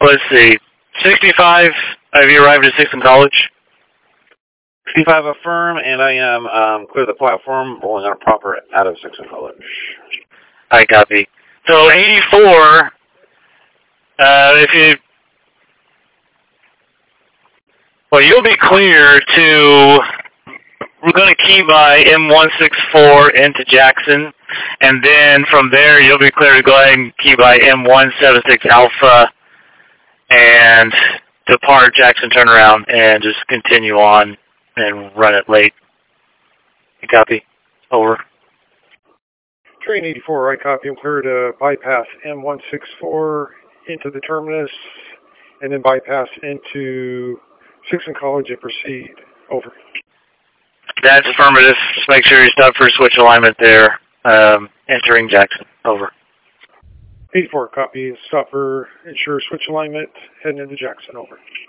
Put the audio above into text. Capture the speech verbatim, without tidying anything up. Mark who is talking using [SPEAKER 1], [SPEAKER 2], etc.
[SPEAKER 1] let's see, sixty-five, have you arrived at Sixton College?
[SPEAKER 2] sixty-five affirm, and I am um, clear the platform, rolling out proper out of Sixton College.
[SPEAKER 1] I copy. So eighty-four, uh, if you, well, you'll be clear to, we're going to key by M one sixty-four into Jackson, and then from there you'll be clear to go ahead and key by M one seventy-six Alpha and depart Jackson turnaround and just continue on and run it late. You copy? Over.
[SPEAKER 3] Train eighty-four, I copy. I'm clear to bypass M one sixty-four into the terminus and then bypass into Sixton College and proceed. Over.
[SPEAKER 1] That's affirmative. Just make sure you stop for switch alignment there, um, entering Jackson. Over.
[SPEAKER 3] eighty-four, copy. Stop for ensure switch alignment, heading into Jackson. Over.